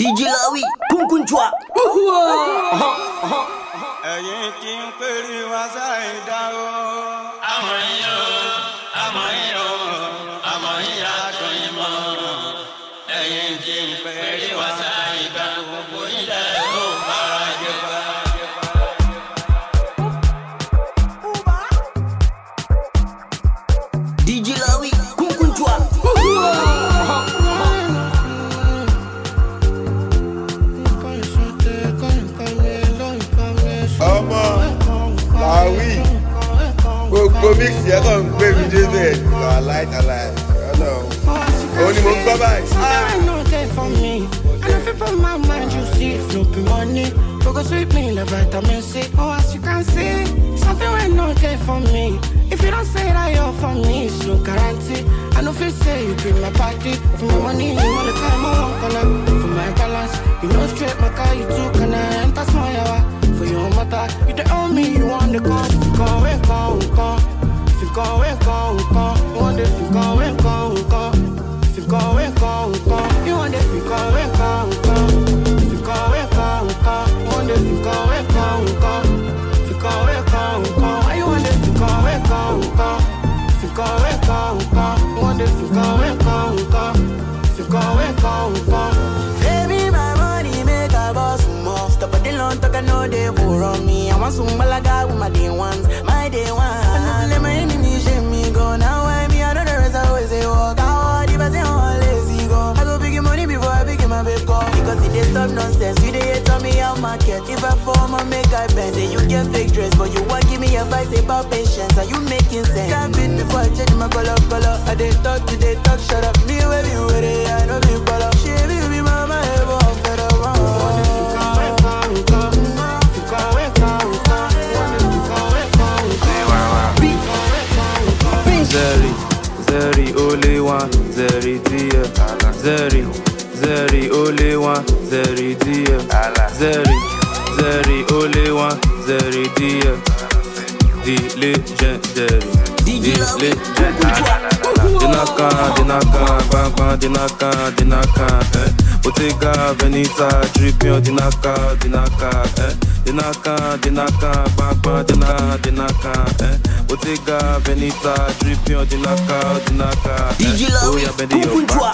DJ Lawi, Kunkunchwa. Ẹ̀yin tí ń pèrè wá sáìdá o. Àmọ́ yín aṣọ yín mọ́. Ẹ̀yin tí ń pèrè wá sáìdá gbogbo ilẹ̀ ló bára jẹ bá. DJ Lawi, Kunkunchwa. Ọmọ Lawi gbogbo mix yẹn kàn ń gbé mi dé bẹ́ẹ̀ aláì ọ̀nà òun ni mo gbọ́ báyìí. And if you put my mind, you see it, no be money. Focus with me, like vitamin C. Oh, as you can see, something will not there for me. If you don't say that you're for me, it's no guarantee. I know if you say you bring my party, for my money, you want the time, I want color. For my balance, you know straight my car, you too, can I enter small yawa? For your mother, you the only me, you want the call. If you go, come. If you go, come. You want the, if you go, come. If you go, come. You want the, if you go, come. If you go, come. You want the, if you go, come. If you go, come. You want the, if you go, come. If you go, come. You want the, if you go, come. If you go, come. Baby, my money make a boss more. Stop at the long talk, I know they pour on me. I want some malaga with my day ones, my day one. I let my enemies shame me go. Now I me, I know the rest I always say walk out. If I say I'm lazy go, I go big money before I big my big call. Because it is stop nonsense, you they hate on me out market. If I form I make I bend. Say you get fake dress, but you want give me advice about patience. Are you making sense? Can't beat before I change my color. I they talk, shut up. Me where you with it, I know me color. She be mama ever fed up. Zeri, only one, Zeri dear. Zeri, only one, Zeri dear. Zeri, only one, Zeri dear. The legendary. DJ Lawi, Kunkunchwa. Dinaka, Bottega, Veneta, Dripion, Dinaka, Bottega, Veneta, Dripion, Dinaka, DJ Lawi, Kunkunchwa.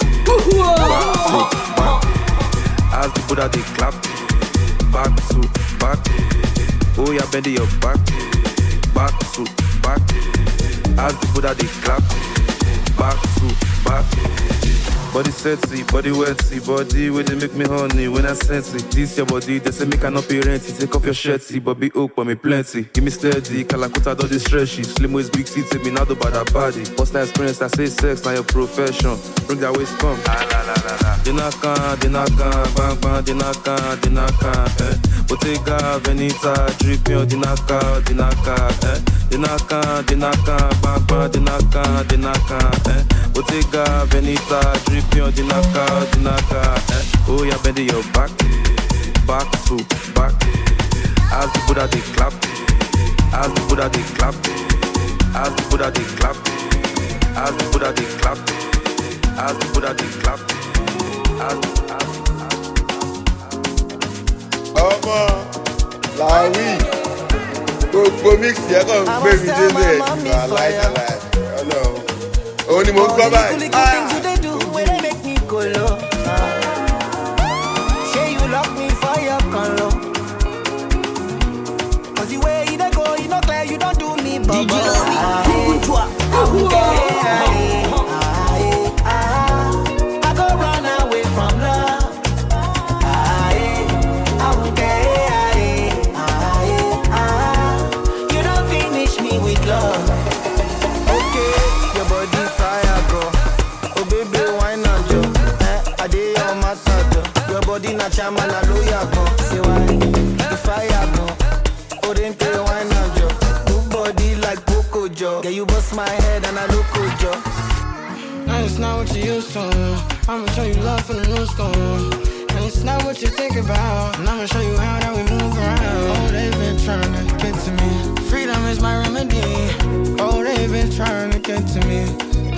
As the Buddha they clap, back to back. Oh, yeah, bend your back to back. As the Buddha they clap, back to back. Body sexy, body wetty, body where they make me honey when I sense it. This your body, they say me cannot be renty. Take off your shirty, but be oak, but me plenty. Give me steady, Kalakuta don't distress you. Slim waist, big city, me not about that body. What's that experience? I say sex, now your profession. Bring that waist, come. Dinaka, Bottega, Veneta, Dripion, Dinaka, Bottega, Veneta, Dripion, Dinaka, Oh, yeah, bend your back to back. As the Buddha they clap, as the Buddha they clap, as the Buddha they clap, as the Buddha they clap, as the Buddha they clap, Ọmọ Lawi gbogbo mix yẹn kàn ń gbé mi dé bẹ́ẹ̀ aláì ọ̀nà òun ni mo gbọ́ báyìí. Say you lock me for your color. Cause the way you go, you know clear, you don't do me bubble. DJ Lawi, Kunkunchwa. I go run away from love. I won't care. You don't finish me with love. Okay, your body fire, bro. Oh baby, why not, Joe? I did your massage. Your body na chama na loya, bro. Say why? The fire, bro. Oh, then pay why not, Joe? Good body like Coco Joe. Yeah, you bust my head and I look good, Joe. And it's not what you used to. I'ma show you love from the new school. And it's not what you think about. And I'ma show you how that we move around. Oh, they've been trying to get to me. Freedom is my remedy. Oh, they've been trying to get to me.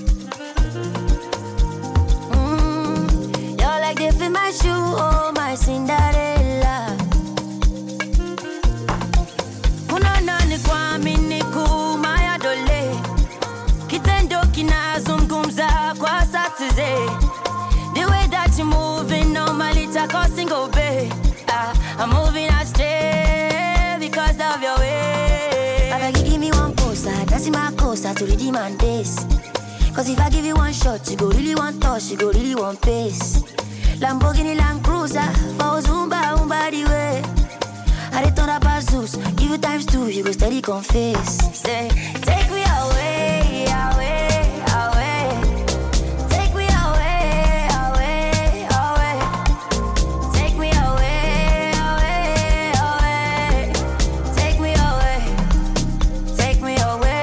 kina zungumza kwa satize. The way that you moving normally causing obey. I'm moving astray because of your way. I beg you give me one poster, that's in my coaster to redeem and this. Cause if I give you one shot, you go really want touch, you go really want pace. Lamborghini Land Cruiser, for Zumba, the way. I return up as Zeus, give you times 2, you go steady confess. Say, take me away, away, away. Take me away, away, away. Take me away, away, away. Take me away, take me away.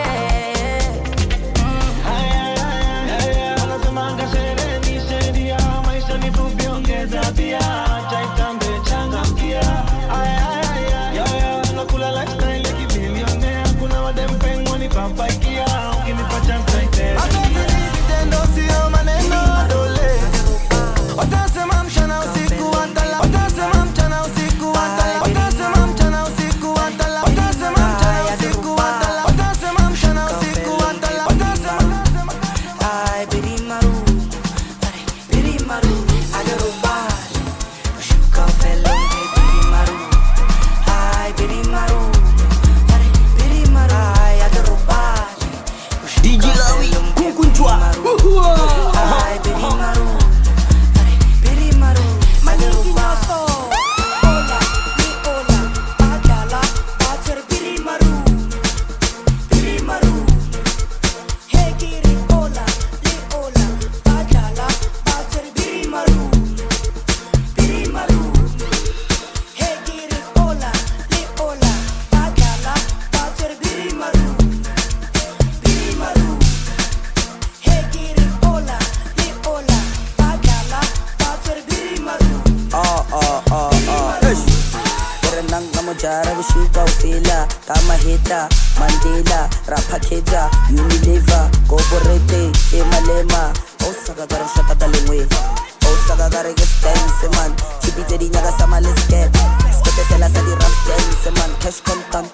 Mandela, Rapakeda, Unilever, Goborete, Emalema, Osaka Shaka Dalingwe, Osaka gets dance, man, Chibiteri Nagasama, let's get, Sketela Sadi Raf dance, man, cash content,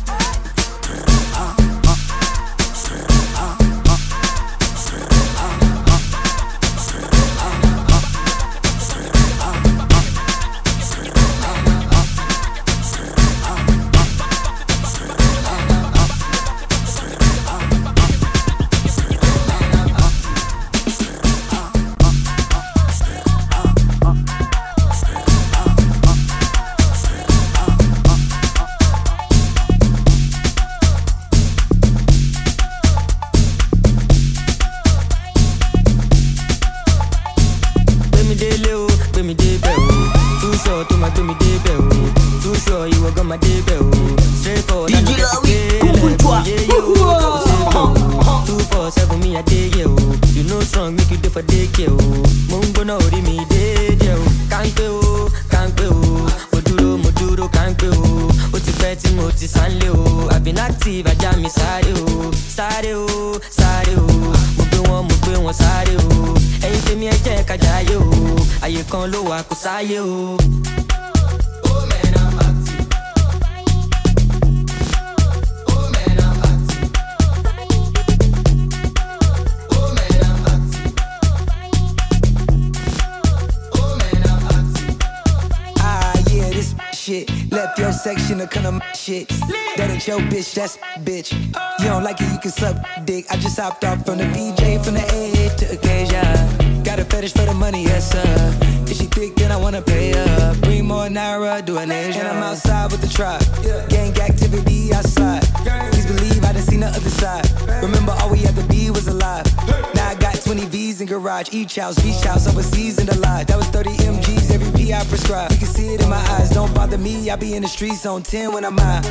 section of kind of shit. That ain't your bitch, that's bitch. You don't like it, you can suck dick. I just hopped off from the BJ, from the edge to occasion. Got a fetish for the money, yes sir. If she thick, then I wanna pay her. Bring more Naira, do an Asian. And I'm outside with the tribe. Gang activity outside. Please believe I done seen the other side. Remember all we had to be was alive. Now I got 20 V's in garage. Each house, beach house, overseas in the lot. That was 30 MGs, every P I prescribe. You can see it in my eyes, don't bother me. I be in the streets on 10 when I'm out.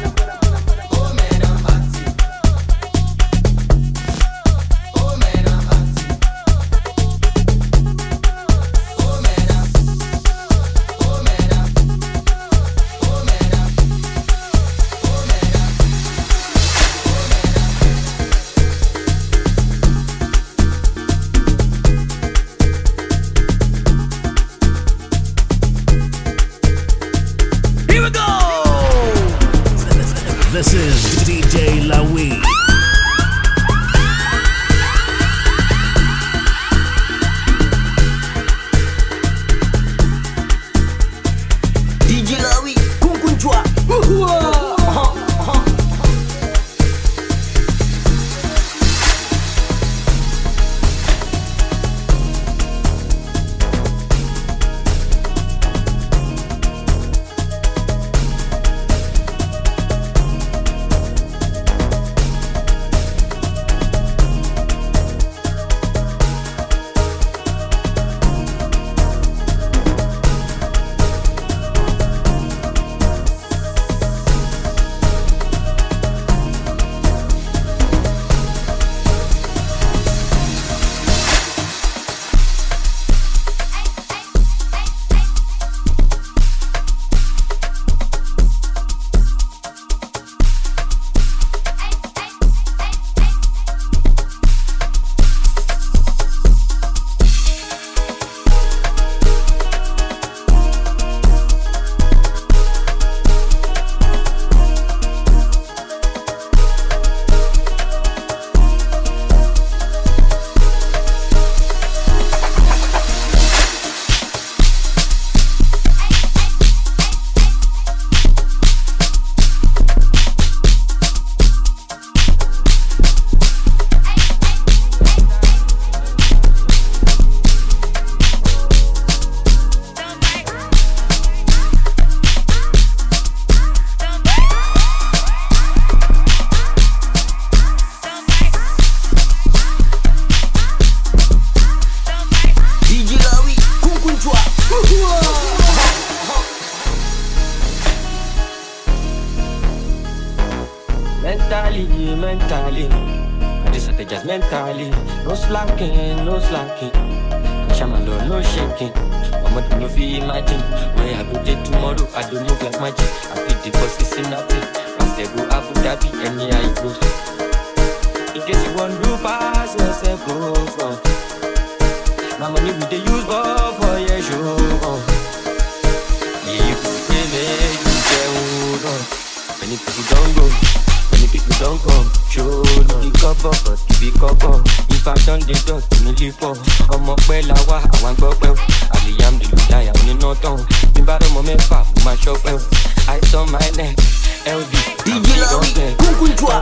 just mentally. No slacking, no slacking. Shamalo, no shaking. I'm no feel imagine where I go there tomorrow. I don't move like magic. I feel the boss is in nothing. Once they go Abu Dhabi, and yeah, it goes. In case you want to pass yourself, go front. My money we dey use for your show. Yeah, you pay me, you get hold on. Many people don't go, many people don't come. Show no the cover, but keep it cover. If I done the dot, me live for. I'm up well, I want go well. I am the Lutaya, I'm in no town. Me bottom of me fat, my shop well. I saw my neck, LV. DJ Lawi, Kunkunchwa.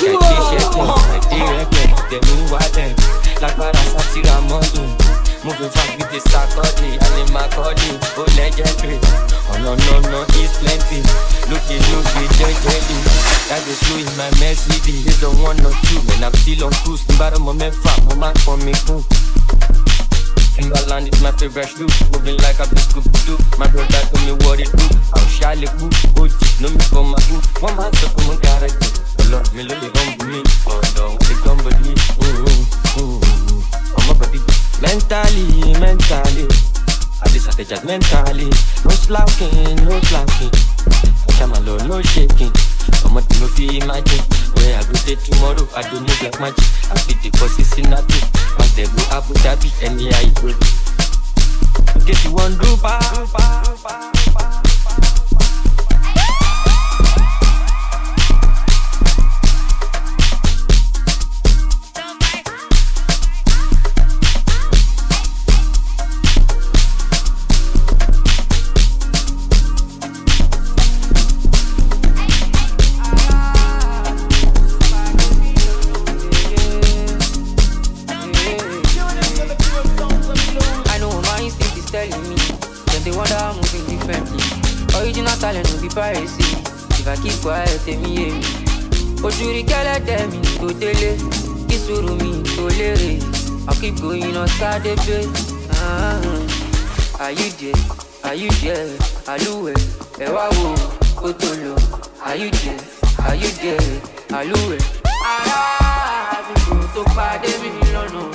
Like Parasati Ramondo. Moving fast with the Saturday and in my body. Oh, legendary. Oh, no, it's plenty. Looking, jelly. That is slow in my Mercedes. It's the 1 or 2, man. I'm still on cruise. The bottom of my fat, my man for me, too. Timberland is my favorite shoe. Moving like a big Scooby-Doo. My brother told me what it do. I'm Charlie Boo. Oh, know me for my boo. One man took me, gotta do. Lord, me love it, humble me. Oh, no, they come believe. I'm a body. Mentally. I decided just mentally. No slacking. Shamalo, no shaking. I'm not no feel imagine where I go there tomorrow. I don't move like magic. I feel the boss is in nothing. Once they go Abu Dhabi, and yeah, it goes. In case you want to piracy. If I keep quiet, tell me yeah. Ojuri kele tell me to dele. Kisuru mi to lere. I keep going on Saturday. Are you there? Aluwe, ewa wo, otolo. Are you there? Aluwe. Ara, to pade mi lono.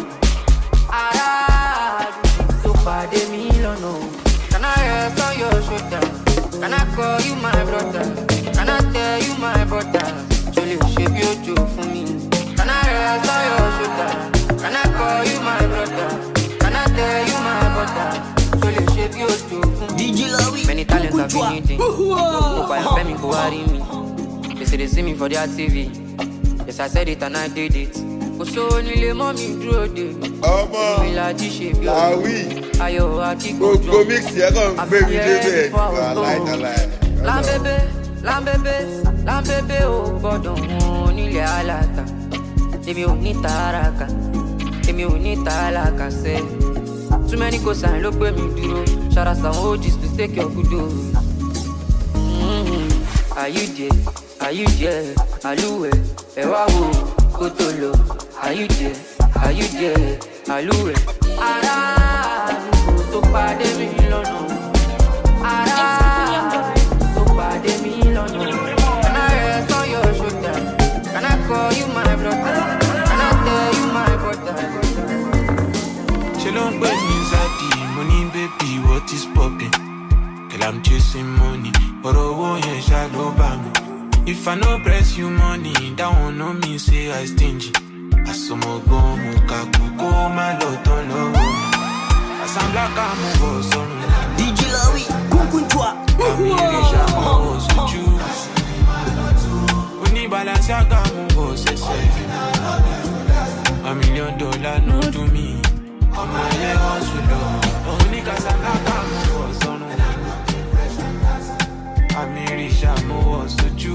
Ara, to pade mi lono. Can I rest on your shoulder? Can I call you my brother? Can I tell you my brother? Jolly shape your joke for me. Can I rest on your shoulder? Can I call you my brother? Can I tell you my brother? Jolly shape your joke for me. DJ Lawi, many talents have been needing. Hope I am family go worry me. They say they see me for their TV. Yes, I said it and I did it. So only mommy drew it. Lawi. Go mix here, go baby David. Lambebe, oh God, only alata. Emi o ni taraka, emi o ni talaka se. Too many cause I look where me duro. Shout out some OGs to take your kudo. Are you there? Aluwe, ewa wo, kotolo. Are you there? Aluwe. Ara, to pade mi lono. Ara, to pade mi lono. Can I rest on your shoulder? Can I call you my brother? Can I tell you my brother? She don't put me inside the money, baby, what is poppin'? Girl, I'm chasing money, but I won't shadow by me. If I no press you money, that won't know me say I stingy. Asomo go mukaku go my lot on low. Asam black I'm over sorry. DJ Lawi, Kunkunchwa. Amirisha mo suju. Uni balance ya gamu go sese. $1 million no to me. On my leg hustle. Uni kasaka gamu go sonu. Amirisha mo suju.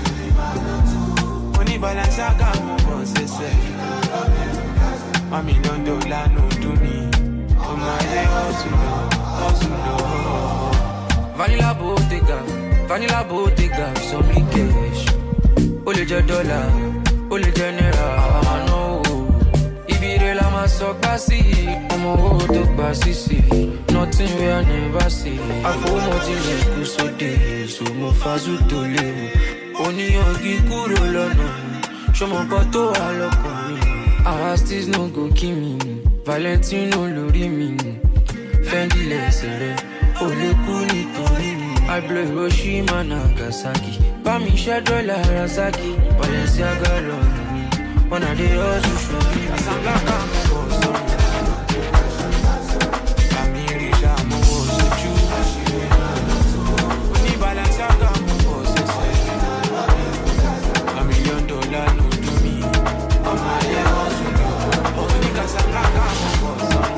Uni balance ya gamu go sese. $1 million no to me. On my leg hustle. Vanilla Bottega, so me cash. Ole je dollar, ole je naira, no. Ibire la ma so kasi, omo wo to gba sisi. Nothing we I never see. Afomo ti le ku so de, so mo fazu to le. Oni ogi kúrò lọ́nà, ṣọmọ kan tó wà lọ́kàn mi. Pasties no go kill me. Valentino lórí mi. Fendi lẹ́sẹ̀rẹ̀, ó lè kú nítorí mi. I blow Hiroshima, Nagasaki. Bá mi ṣẹ́ dọ́là Rasaki. Balenciaga lọ́rùn mi. Ọ̀nà dé ọ̀sùn ṣòrí. Àsànlákà mọ̀ bọ̀ sọ́run. Àmì ìrìṣà mọ̀ wọ̀ sójú. Oní Balenciaga mọ̀ bọ̀ sẹ́sẹ̀. $1 million no do me. Ọmọ ayé ọ̀sùn lọ. Oní Casablanca mọ̀ bọ̀ sọ́run.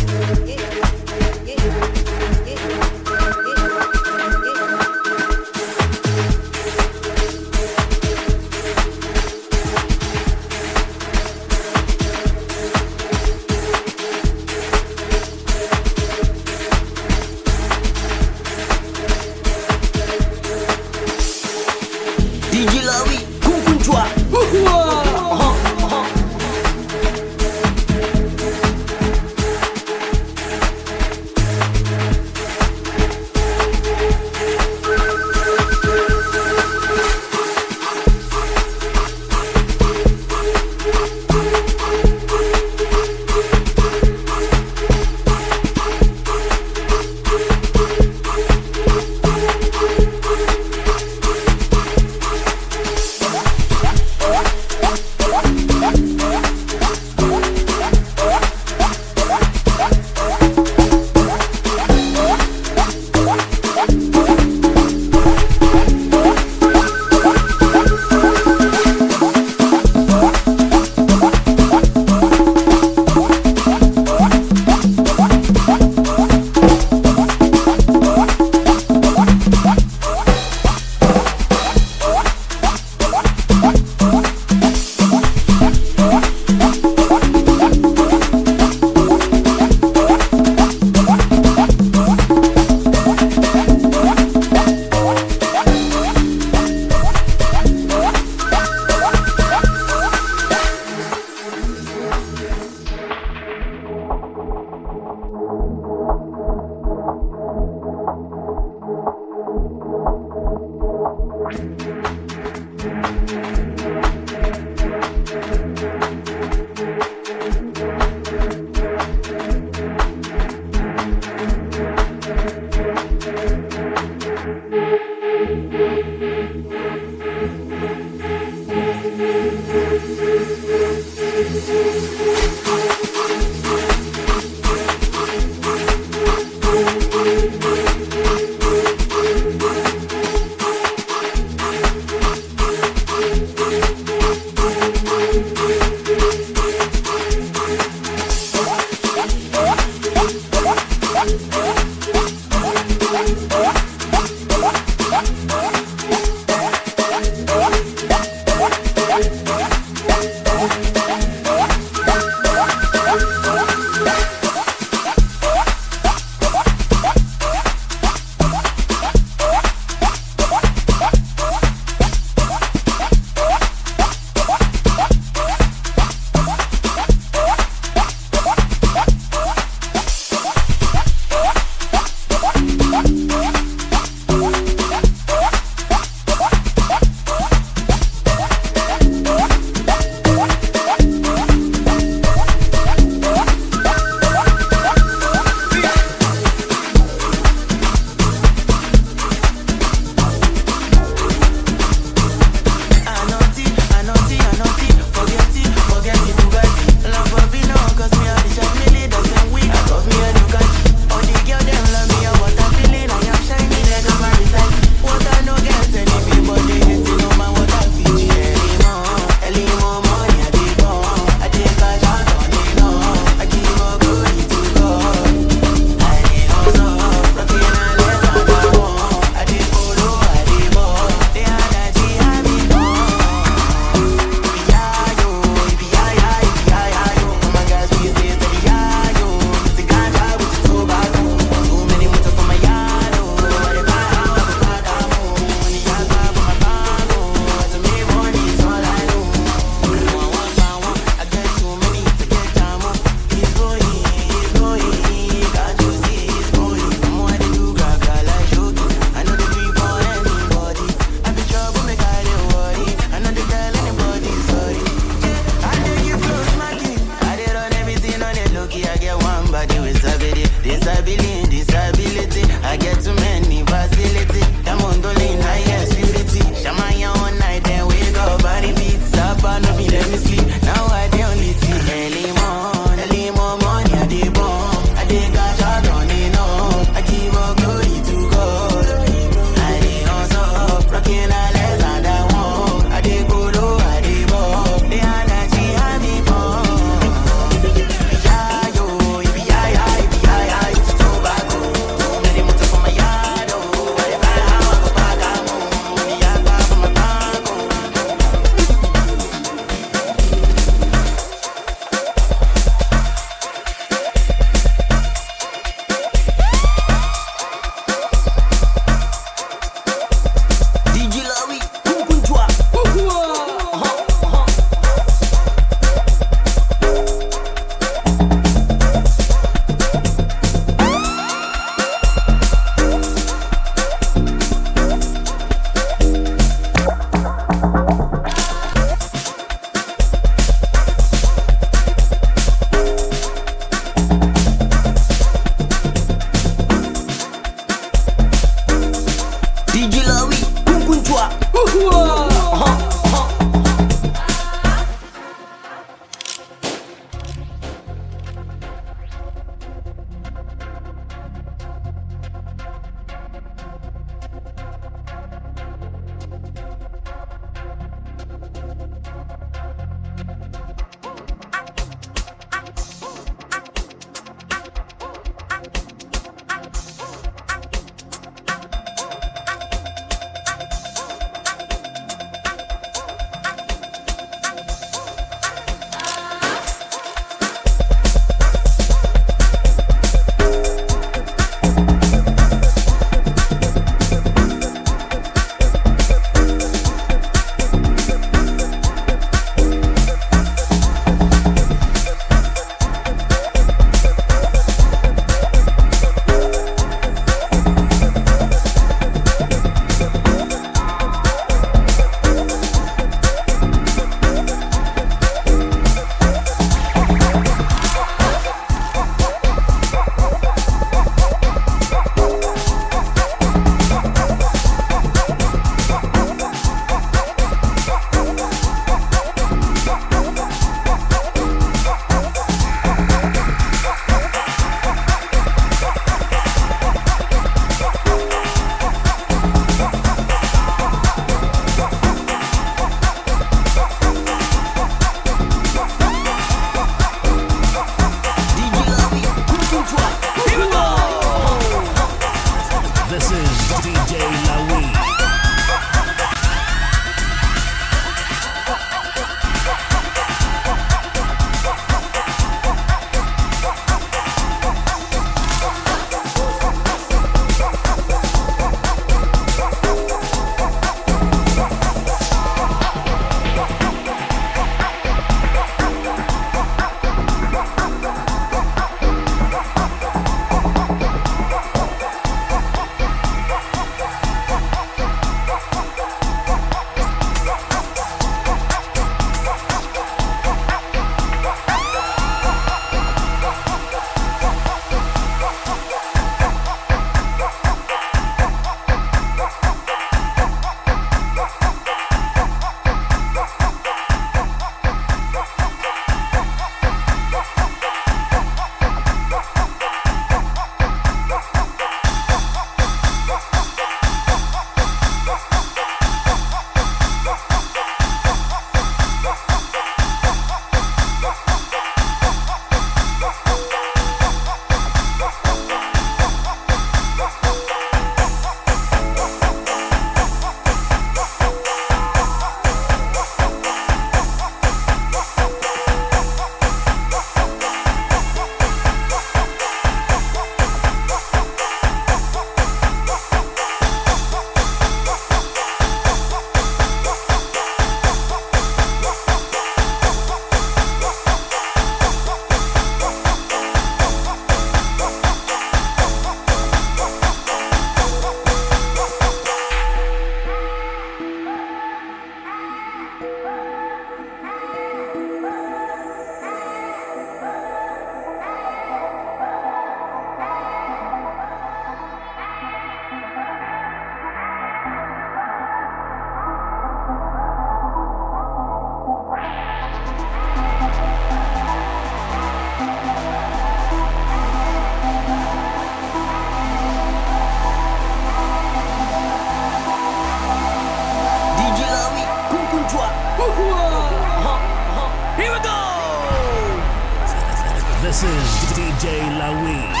This is DJ Lawi.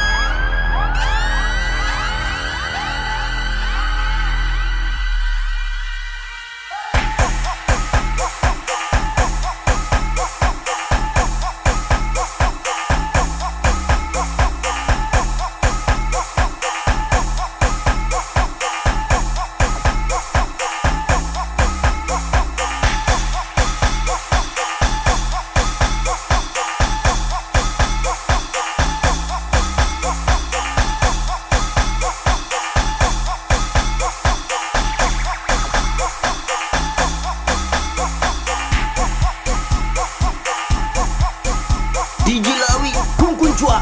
DJ Lawi, Kung Kung Chua.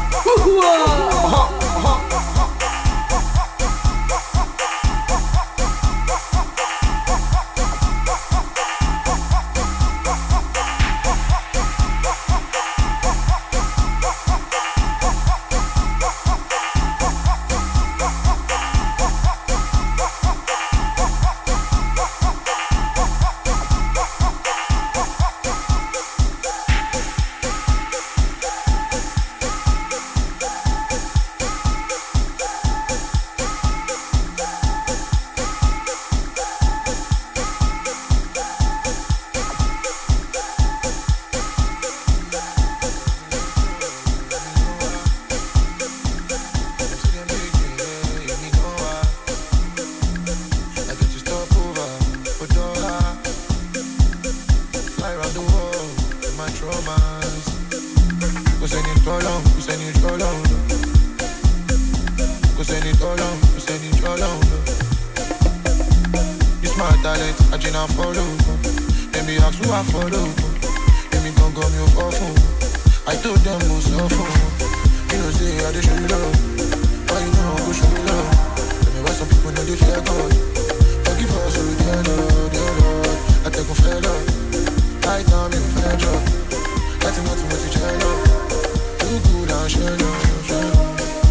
It's my talent, I just follow. Let me ask who I follow. Let me come come you for phone. I told them most of you know say I show you love. Why you know go show me love? Tell me why some people know they fear God. Forgive us, oh dear Lord. I take a fair love. Right now me a fair job. That's not too much to share love. Too good and share love, share love.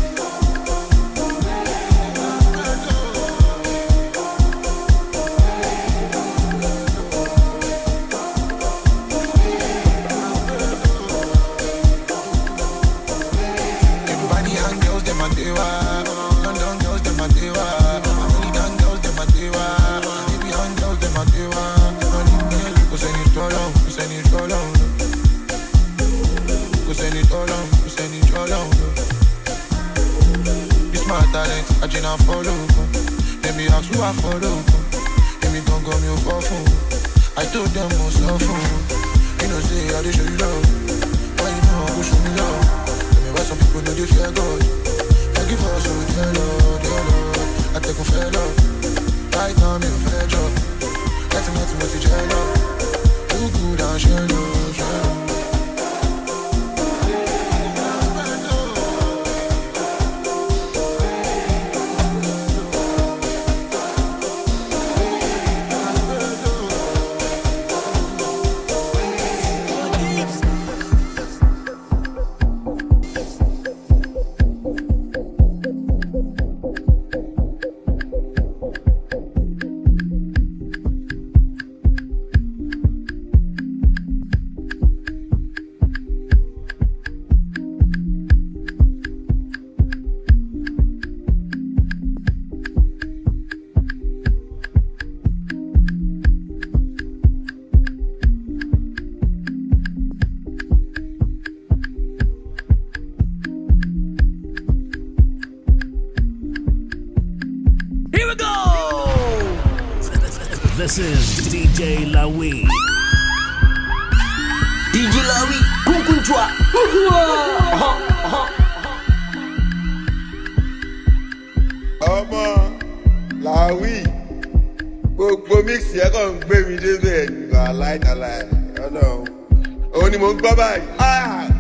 London girls, them a dewa. American girls, them a dewa. Libyan girls, them a dewa. Cause I need all on, cause I need all on. Cause I need all on, cause I need all on. It's my talent, I just follow. Let me ask who I follow. Let me come come you for phone. I told them most of you know say I show you love. Why you know go show me love? Tell me why some people know they fear God. Forgive us, oh dear Lord. I take a fair love. Right now me a fair job. That's not too much to share love. Too good and share love, share love. This is DJ Lawi. DJ Lawi, Kung Kung Chua. Ọmọ Lawi, gbogbo mix yẹn kàn ń gbé mi dé bẹ́ẹ̀ nígbà aláìdáláì. Òun ni mò ń gbọ́ báyìí.